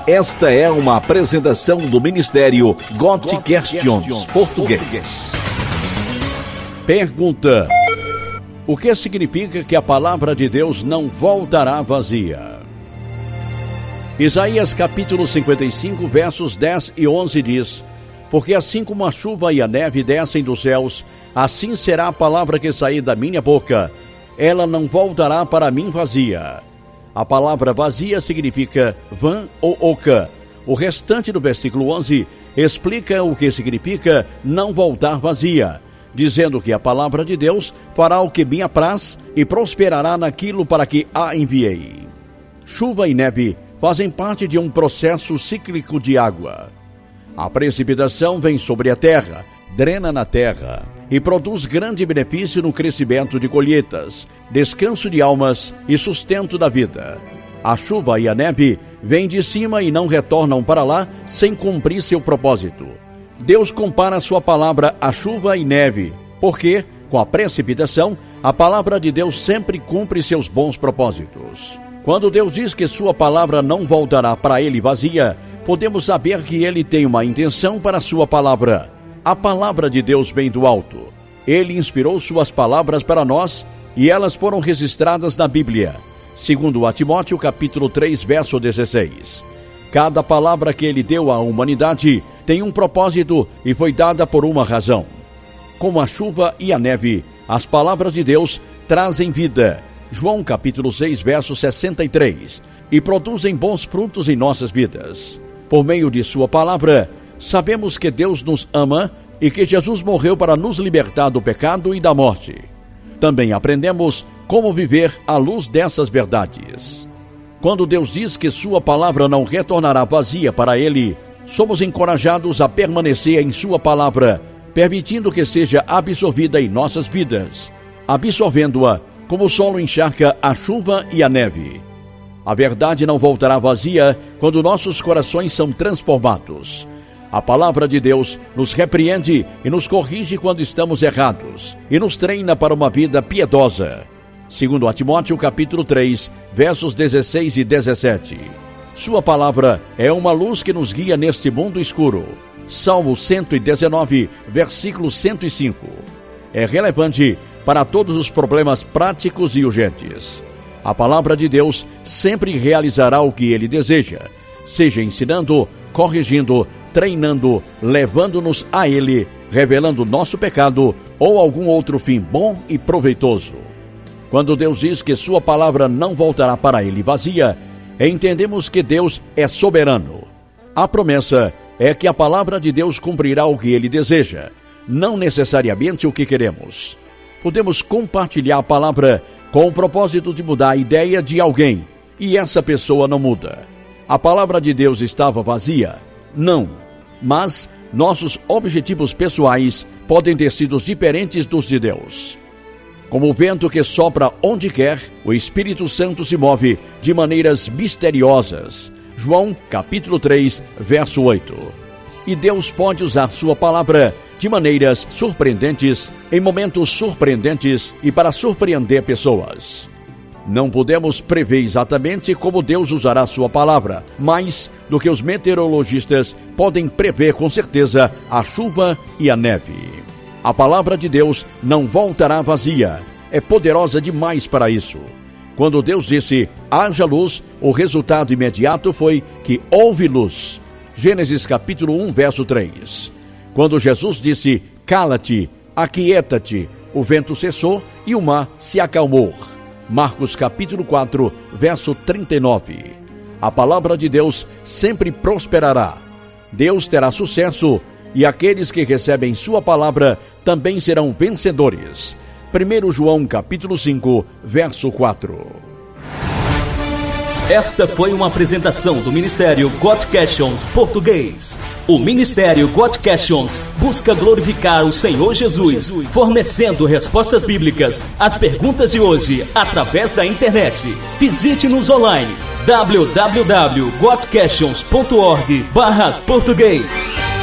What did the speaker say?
Esta é uma apresentação do Ministério God Questions Português. Pergunta: o que significa que a palavra de Deus não voltará vazia? Isaías capítulo 55, versos 10 e 11 diz: porque assim como a chuva e a neve descem dos céus, assim será a palavra que sair da minha boca. Ela não voltará para mim vazia. A palavra vazia significa vã ou oca. O restante do versículo 11 explica o que significa não voltar vazia, dizendo que a palavra de Deus fará o que me apraz e prosperará naquilo para que a enviei. Chuva e neve fazem parte de um processo cíclico de água. A precipitação vem sobre a terra, drena na terra e produz grande benefício no crescimento de colheitas, descanso de almas e sustento da vida. A chuva e a neve vêm de cima e não retornam para lá sem cumprir seu propósito. Deus compara sua palavra a chuva e neve, porque, com a precipitação, a palavra de Deus sempre cumpre seus bons propósitos. Quando Deus diz que sua palavra não voltará para ele vazia, podemos saber que ele tem uma intenção para sua palavra. A palavra de Deus vem do alto. Ele inspirou suas palavras para nós e elas foram registradas na Bíblia. Segundo a Timóteo capítulo 3, verso 16. Cada palavra que ele deu à humanidade tem um propósito e foi dada por uma razão. Como a chuva e a neve, as palavras de Deus trazem vida. João capítulo 6, verso 63. E produzem bons frutos em nossas vidas. Por meio de sua palavra, sabemos que Deus nos ama e que Jesus morreu para nos libertar do pecado e da morte. Também aprendemos como viver à luz dessas verdades. Quando Deus diz que sua palavra não retornará vazia para ele, somos encorajados a permanecer em sua palavra, permitindo que seja absorvida em nossas vidas, absorvendo-a como o solo encharca a chuva e a neve. A verdade não voltará vazia quando nossos corações são transformados. A palavra de Deus nos repreende e nos corrige quando estamos errados e nos treina para uma vida piedosa. Segundo a Timóteo capítulo 3, versos 16 e 17. Sua palavra é uma luz que nos guia neste mundo escuro. Salmo 119, versículo 105. É relevante para todos os problemas práticos e urgentes. A palavra de Deus sempre realizará o que ele deseja, seja ensinando, corrigindo, treinando, levando-nos a ele, revelando nosso pecado ou algum outro fim bom e proveitoso. Quando Deus diz que sua palavra não voltará para ele vazia, entendemos que Deus é soberano. A promessa é que a palavra de Deus cumprirá o que ele deseja, não necessariamente o que queremos. Podemos compartilhar a palavra com o propósito de mudar a ideia de alguém, e essa pessoa não muda. A palavra de Deus estava vazia? Não, mas nossos objetivos pessoais podem ter sido diferentes dos de Deus. Como o vento que sopra onde quer, o Espírito Santo se move de maneiras misteriosas. João capítulo 3, verso 8. E Deus pode usar sua palavra de maneiras surpreendentes, em momentos surpreendentes e para surpreender pessoas. Não podemos prever exatamente como Deus usará sua palavra, mais do que os meteorologistas podem prever com certeza a chuva e a neve. A palavra de Deus não voltará vazia. É poderosa demais para isso. Quando Deus disse, haja luz, o resultado imediato foi que houve luz. Gênesis capítulo 1, verso 3. Quando Jesus disse, cala-te, aquieta-te, o vento cessou e o mar se acalmou. Marcos capítulo 4, verso 39. A palavra de Deus sempre prosperará. Deus terá sucesso e aqueles que recebem sua palavra também serão vencedores. 1 João capítulo 5, verso 4. Esta foi uma apresentação do Ministério God Questions Português. O Ministério God Questions busca glorificar o Senhor Jesus, fornecendo respostas bíblicas às perguntas de hoje através da internet. Visite-nos online www.godquestions.org/português.